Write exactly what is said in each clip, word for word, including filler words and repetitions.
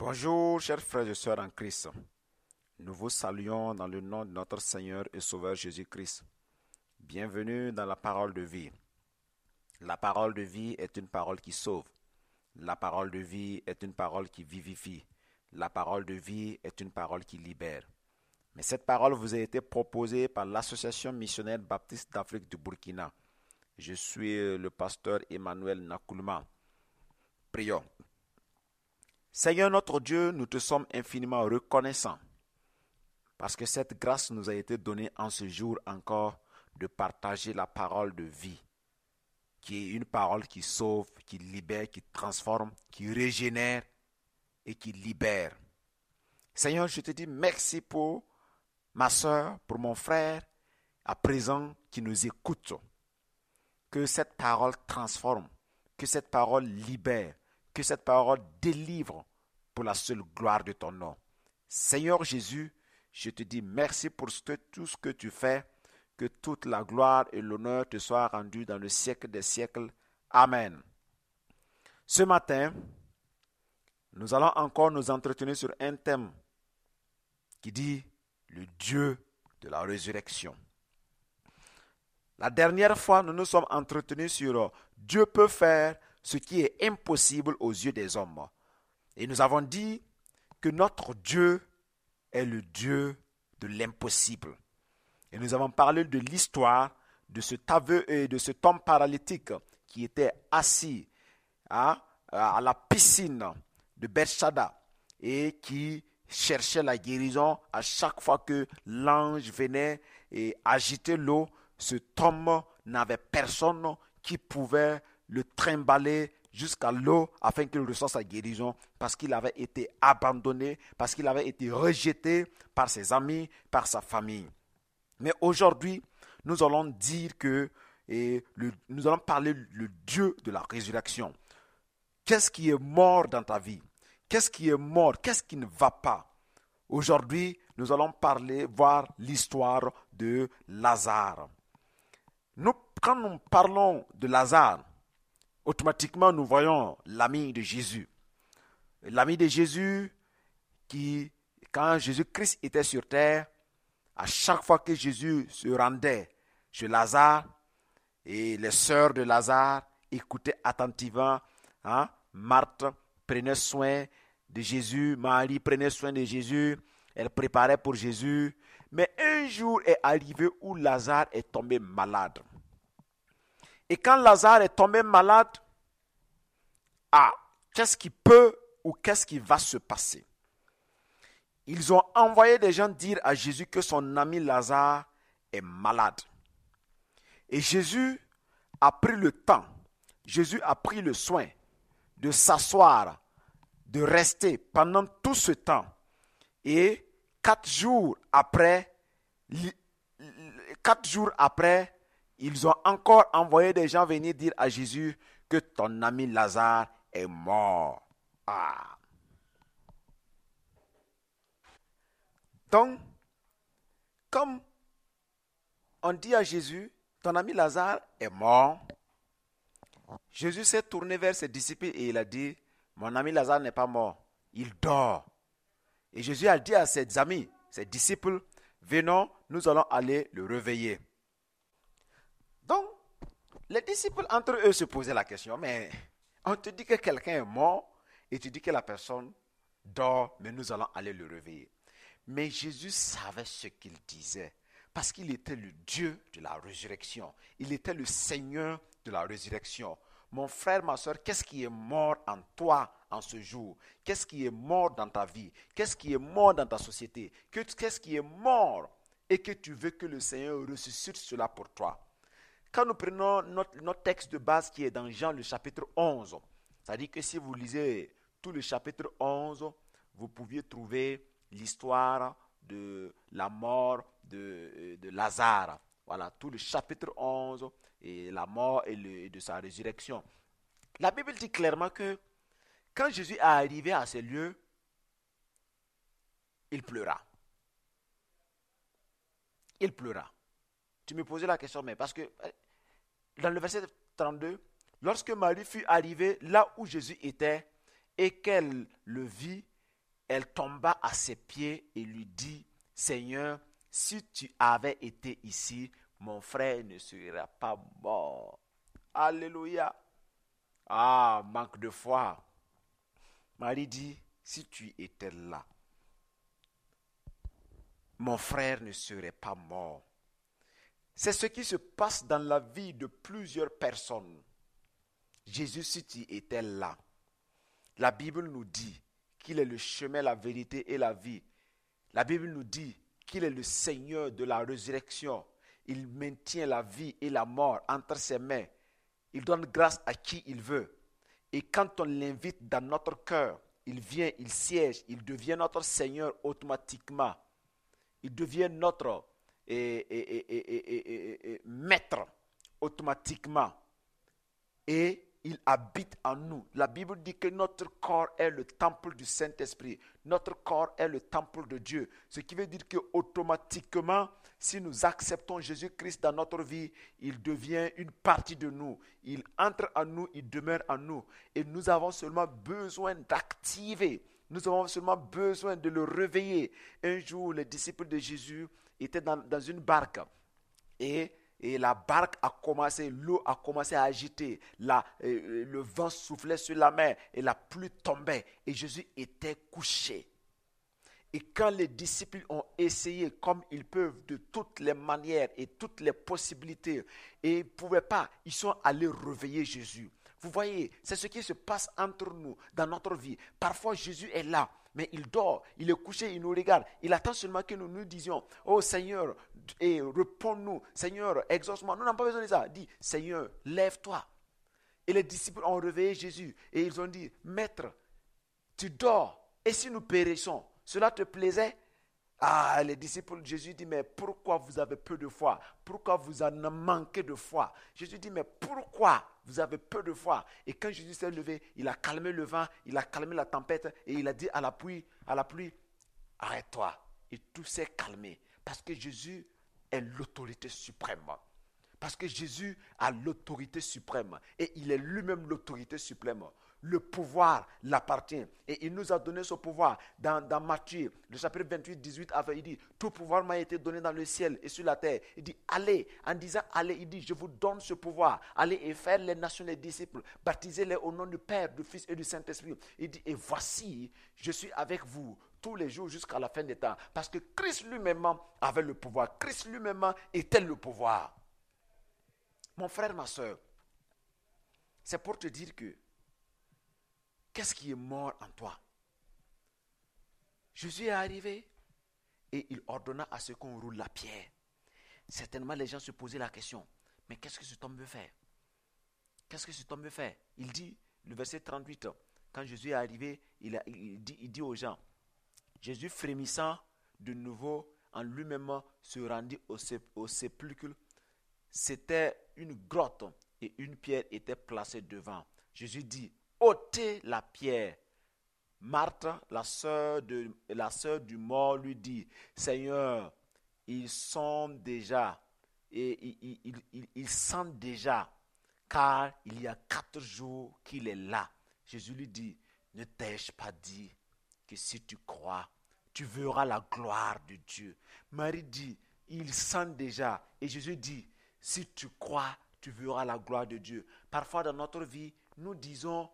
Bonjour, chers frères et sœurs en Christ. Nous vous saluons dans le nom de notre Seigneur et Sauveur Jésus-Christ. Bienvenue dans la parole de vie. La parole de vie est une parole qui sauve. La parole de vie est une parole qui vivifie. La parole de vie est une parole qui libère. Mais cette parole vous a été proposée par l'Association missionnaire baptiste d'Afrique du Burkina. Je suis le pasteur Emmanuel Nakoulma. Prions. Seigneur notre Dieu, nous te sommes infiniment reconnaissants parce que cette grâce nous a été donnée en ce jour encore de partager la parole de vie, qui est une parole qui sauve, qui libère, qui transforme, qui régénère et qui libère. Seigneur, je te dis merci pour ma soeur, pour mon frère, à présent qui nous écoute. Que cette parole transforme, que cette parole libère, que cette parole délivre pour la seule gloire de ton nom. Seigneur Jésus, je te dis merci pour ce que, tout ce que tu fais, que toute la gloire et l'honneur te soient rendus dans le siècle des siècles. Amen. Ce matin, nous allons encore nous entretenir sur un thème qui dit le Dieu de la résurrection. La dernière fois, nous nous sommes entretenus sur Dieu peut faire ce qui est impossible aux yeux des hommes. Et nous avons dit que notre Dieu est le Dieu de l'impossible. Et nous avons parlé de l'histoire de cet aveu et de cet homme paralytique qui était assis à, à la piscine de Bethsaida et qui cherchait la guérison à chaque fois que l'ange venait et agiter l'eau. Cet homme n'avait personne qui pouvait le trimballer jusqu'à l'eau afin qu'il reçoive sa guérison parce qu'il avait été abandonné, parce qu'il avait été rejeté par ses amis, par sa famille. Mais aujourd'hui, nous allons dire que, et le, nous allons parler le Dieu de la résurrection. Qu'est-ce qui est mort dans ta vie? Qu'est-ce qui est mort? Qu'est-ce qui ne va pas? Aujourd'hui, nous allons parler, voir l'histoire de Lazare. Nous, quand nous parlons de Lazare, automatiquement nous voyons l'ami de Jésus. L'ami de Jésus qui, quand Jésus-Christ était sur terre, à chaque fois que Jésus se rendait chez Lazare, et les sœurs de Lazare écoutaient attentivement, hein, Marthe prenait soin de Jésus, Marie prenait soin de Jésus, elle préparait pour Jésus. Mais un jour est arrivé où Lazare est tombé malade. Et quand Lazare est tombé malade, ah, qu'est-ce qui peut ou qu'est-ce qui va se passer? Ils ont envoyé des gens dire à Jésus que son ami Lazare est malade. Et Jésus a pris le temps, Jésus a pris le soin de s'asseoir, de rester pendant tout ce temps. Et quatre jours après, quatre jours après, ils ont encore envoyé des gens venir dire à Jésus que ton ami Lazare est mort. Ah. Donc, comme on dit à Jésus, ton ami Lazare est mort, Jésus s'est tourné vers ses disciples et il a dit, mon ami Lazare n'est pas mort, il dort. Et Jésus a dit à ses amis, ses disciples, venons, nous allons aller le réveiller. Donc, les disciples entre eux se posaient la question, mais on te dit que quelqu'un est mort et tu dis que la personne dort, mais nous allons aller le réveiller. Mais Jésus savait ce qu'il disait parce qu'il était le Dieu de la résurrection. Il était le Seigneur de la résurrection. Mon frère, ma soeur, qu'est-ce qui est mort en toi en ce jour? Qu'est-ce qui est mort dans ta vie? Qu'est-ce qui est mort dans ta société? Qu'est-ce qui est mort et que tu veux que le Seigneur ressuscite cela pour toi? Quand nous prenons notre, notre texte de base qui est dans Jean le chapitre onze, c'est-à-dire que si vous lisez tout le chapitre onze, vous pouviez trouver l'histoire de la mort de, de Lazare. Voilà, tout le chapitre onze, et la mort et, le, et de sa résurrection. La Bible dit clairement que quand Jésus est arrivé à ces lieux, il pleura. Il pleura. Tu me posais la question, mais parce que dans le verset trente-deux, lorsque Marie fut arrivée là où Jésus était et qu'elle le vit, Elle tomba à ses pieds et lui dit, Seigneur, si tu avais été ici, mon frère ne serait pas mort. Alléluia. Ah, manque de foi. Marie dit, si tu étais là, mon frère ne serait pas mort. C'est ce qui se passe dans la vie de plusieurs personnes. Jésus, si tu étais là, la Bible nous dit qu'il est le chemin, la vérité et la vie. La Bible nous dit qu'il est le Seigneur de la résurrection. Il maintient la vie et la mort entre ses mains. Il donne grâce à qui il veut. Et quand on l'invite dans notre cœur, il vient, il siège, il devient notre Seigneur automatiquement. Il devient notre et, et, et, et, et, maître automatiquement. Et il habite en nous. La Bible dit que notre corps est le temple du Saint-Esprit. Notre corps est le temple de Dieu. Ce qui veut dire que automatiquement, si nous acceptons Jésus-Christ dans notre vie, il devient une partie de nous. Il entre en nous, il demeure en nous. Et nous avons seulement besoin d'activer. Nous avons seulement besoin de le réveiller. Un jour, les disciples de Jésus étaient dans, dans une barque. Et Et la barque a commencé, l'eau a commencé à agiter, la, euh, le vent soufflait sur la mer et la pluie tombait et Jésus était couché. Et quand les disciples ont essayé, comme ils peuvent, de toutes les manières et toutes les possibilités, et ils ne pouvaient pas, ils sont allés réveiller Jésus. Vous voyez, c'est ce qui se passe entre nous, dans notre vie. Parfois, Jésus est là, mais il dort, il est couché, il nous regarde. Il attend seulement que nous nous disions, oh Seigneur, et réponds-nous, Seigneur, exauce-moi. Nous n'avons pas besoin de ça. Dis, Seigneur, lève-toi. Et les disciples ont réveillé Jésus et ils ont dit, Maître, tu dors, et si nous périssons, cela te plaisait? Ah, les disciples de Jésus disent, mais pourquoi vous avez peu de foi? Pourquoi vous en manquez de foi? Jésus dit, mais pourquoi vous avez peu de foi? Et quand Jésus s'est levé, il a calmé le vent, il a calmé la tempête et il a dit à la pluie, à la pluie, arrête-toi. Et tout s'est calmé parce que Jésus est l'autorité suprême. Parce que Jésus a l'autorité suprême et il est lui-même l'autorité suprême. Le pouvoir l'appartient et il nous a donné ce pouvoir. Dans, dans Matthieu, le chapitre vingt-huit, dix-huit, il dit, tout pouvoir m'a été donné dans le ciel et sur la terre. Il dit, allez, en disant allez, il dit, je vous donne ce pouvoir. Allez et faire les nations les disciples, baptisez-les au nom du Père, du Fils et du Saint-Esprit. Il dit, et voici, je suis avec vous tous les jours jusqu'à la fin des temps. Parce que Christ lui-même avait le pouvoir. Christ lui-même était le pouvoir. Mon frère, ma soeur, c'est pour te dire que qu'est-ce qui est mort en toi? Jésus est arrivé et il ordonna à ce qu'on roule la pierre. Certainement, les gens se posaient la question, mais qu'est-ce que cet homme veut faire? Qu'est-ce que cet homme veut faire? Il dit, le verset trente-huit, quand Jésus est arrivé, il, a, il, dit, il dit aux gens, Jésus frémissant de nouveau en lui-même se rendit au, au sépulcre. C'était une grotte et une pierre était placée devant. Jésus dit, ôtez la pierre. Marthe, la sœur, de, la sœur du mort, lui dit, Seigneur, ils sont déjà, et ils, ils, ils, ils sentent déjà, car il y a quatre jours qu'il est là. Jésus lui dit, ne t'ai-je pas dit que si tu crois, tu verras la gloire de Dieu. Marie dit, ils sentent déjà. Et Jésus dit, si tu crois, tu verras la gloire de Dieu. Parfois dans notre vie, nous disons,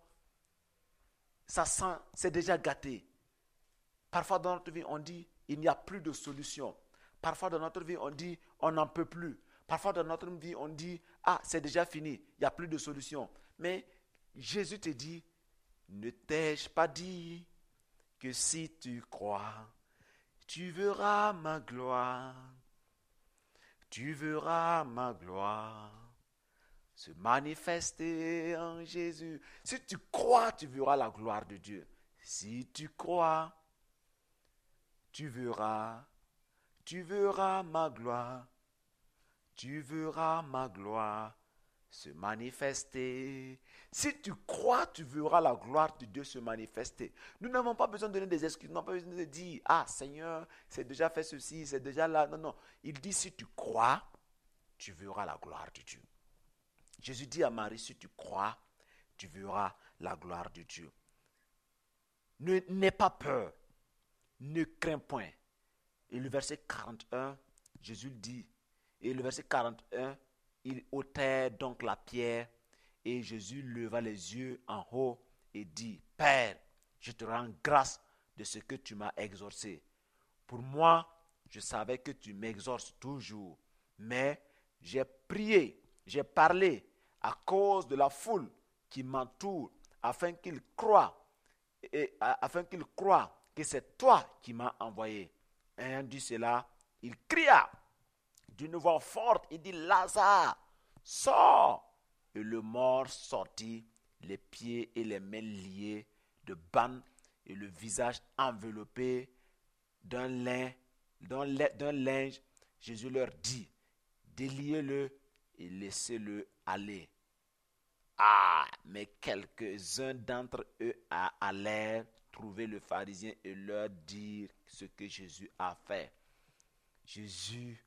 ça sent, c'est déjà gâté. Parfois dans notre vie, on dit, il n'y a plus de solution. Parfois dans notre vie, on dit, on n'en peut plus. Parfois dans notre vie, on dit, ah, c'est déjà fini, il n'y a plus de solution. Mais Jésus te dit, ne t'ai-je pas dit que si tu crois, tu verras ma gloire. Tu verras ma gloire se manifester en Jésus. Si tu crois, tu verras la gloire de Dieu. Si tu crois, tu verras, tu verras ma gloire. Tu verras ma gloire se manifester. Si tu crois, tu verras la gloire de Dieu se manifester. Nous n'avons pas besoin de donner des excuses. Nous n'avons pas besoin de dire, ah Seigneur, c'est déjà fait ceci, c'est déjà là. Non, non. Il dit, si tu crois, tu verras la gloire de Dieu. Jésus dit à Marie, si tu crois, tu verras la gloire de Dieu. Ne, n'aie pas peur. ne crains point. Et le verset quarante et un, Jésus dit, et le verset quarante et un, il ôtait donc la pierre, et Jésus leva les yeux en haut et dit, Père, je te rends grâce de ce que tu m'as exaucé. Pour moi, je savais que tu m'exauces toujours, mais j'ai prié, j'ai parlé à cause de la foule qui m'entoure, afin qu'ils croient, et, afin qu'ils croient que c'est toi qui m'as envoyé. Ayant dit cela, il cria d'une voix forte, il dit, Lazare, sors. Et le mort sortit, les pieds et les mains liés de bandes et le visage enveloppé d'un lin, d'un, d'un linge. Jésus leur dit, déliez-le et laissez-le aller. Ah, mais quelques-uns d'entre eux allèrent trouver le pharisien et leur dire ce que Jésus a fait. Jésus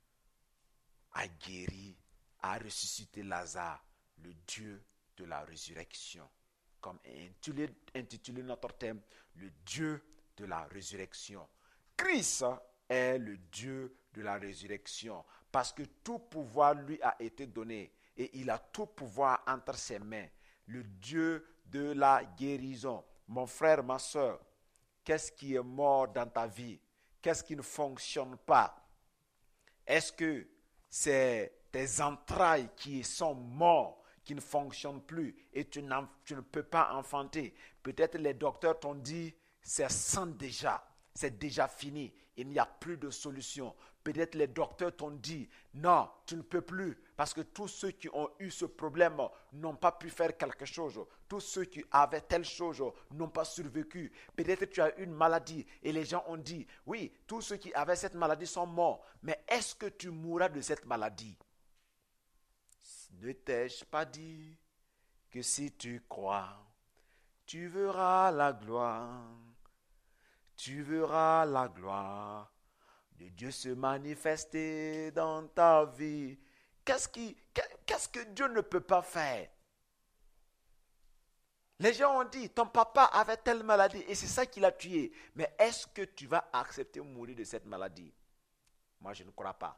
a guéri, a ressuscité Lazare, le Dieu de la résurrection. Comme intitulé, intitulé notre thème, le Dieu de la résurrection. Christ est le Dieu de la résurrection parce que tout pouvoir lui a été donné et il a tout pouvoir entre ses mains. Le Dieu de la guérison. Mon frère, ma soeur, qu'est-ce qui est mort dans ta vie? Qu'est-ce qui ne fonctionne pas? Est-ce que c'est tes entrailles qui sont mortes, qui ne fonctionnent plus et tu, tu ne peux pas enfanter? Peut-être les docteurs t'ont dit, c'est sans déjà, c'est déjà fini, il n'y a plus de solution. Peut-être les docteurs t'ont dit, non, tu ne peux plus, parce que tous ceux qui ont eu ce problème n'ont pas pu faire quelque chose. Tous ceux qui avaient telle chose n'ont pas survécu. Peut-être tu as une maladie et les gens ont dit, oui, tous ceux qui avaient cette maladie sont morts, mais est-ce que tu mourras de cette maladie? Ne t'ai-je pas dit que si tu crois, tu verras la gloire, tu verras la gloire de Dieu se manifester dans ta vie. Qu'est-ce, qui, qu'est-ce que Dieu ne peut pas faire? Les gens ont dit, ton papa avait telle maladie et c'est ça qui l'a tué. Mais est-ce que tu vas accepter de mourir de cette maladie? Moi, je ne crois pas.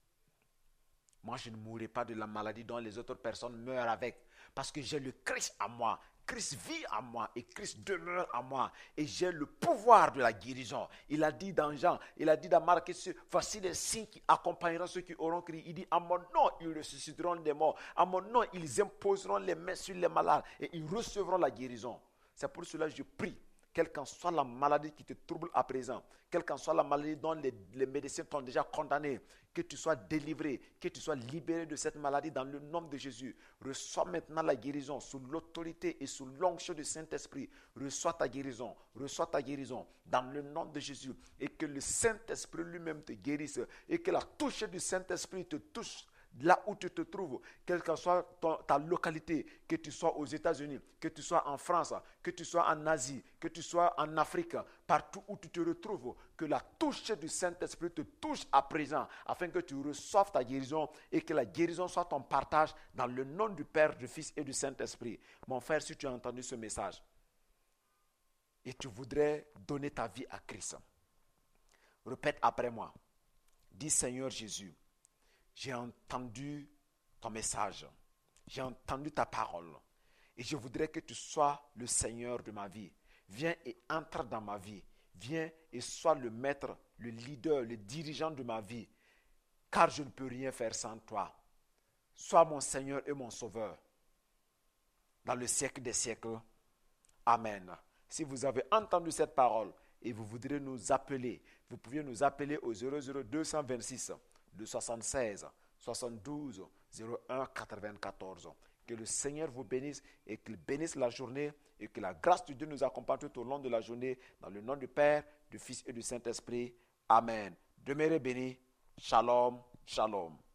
Moi, je ne mourrai pas de la maladie dont les autres personnes meurent avec. Parce que j'ai le Christ en moi. Christ vit en moi et Christ demeure en moi. Et j'ai le pouvoir de la guérison. Il a dit dans Jean, il a dit dans Marc, voici les signes qui accompagneront ceux qui auront crié. Il dit, à mon nom, ils ressusciteront des morts. À mon nom, ils imposeront les mains sur les malades et ils recevront la guérison. C'est pour cela que je prie. Quelle qu'en soit la maladie qui te trouble à présent, quelle qu'en soit la maladie dont les, les médecins t'ont déjà condamné, que tu sois délivré, que tu sois libéré de cette maladie dans le nom de Jésus. Reçois maintenant la guérison sous l'autorité et sous l'onction du Saint-Esprit. Reçois ta guérison, reçois ta guérison dans le nom de Jésus. Et que le Saint-Esprit lui-même te guérisse et que la touche du Saint-Esprit te touche là où tu te trouves, quelle que soit ton, ta localité, que tu sois aux États-Unis, que tu sois en France, que tu sois en Asie, que tu sois en Afrique, partout où tu te retrouves, que la touche du Saint-Esprit te touche à présent, afin que tu reçoives ta guérison et que la guérison soit ton partage dans le nom du Père, du Fils et du Saint-Esprit. Mon frère, si tu as entendu ce message et tu voudrais donner ta vie à Christ, répète après moi. Dis, Seigneur Jésus, j'ai entendu ton message, j'ai entendu ta parole et je voudrais que tu sois le Seigneur de ma vie. Viens et entre dans ma vie. Viens et sois le maître, le leader, le dirigeant de ma vie, car je ne peux rien faire sans toi. Sois mon Seigneur et mon Sauveur dans le siècle des siècles. Amen. Si vous avez entendu cette parole et vous voudrez nous appeler, vous pouvez nous appeler au zéro zéro deux cent vingt-six de soixante-seize, soixante-douze, zéro un, quatre-vingt-quatorze. Que le Seigneur vous bénisse et qu'il bénisse la journée et que la grâce de Dieu nous accompagne tout au long de la journée dans le nom du Père, du Fils et du Saint-Esprit. Amen. Demeurez bénis. Shalom, shalom.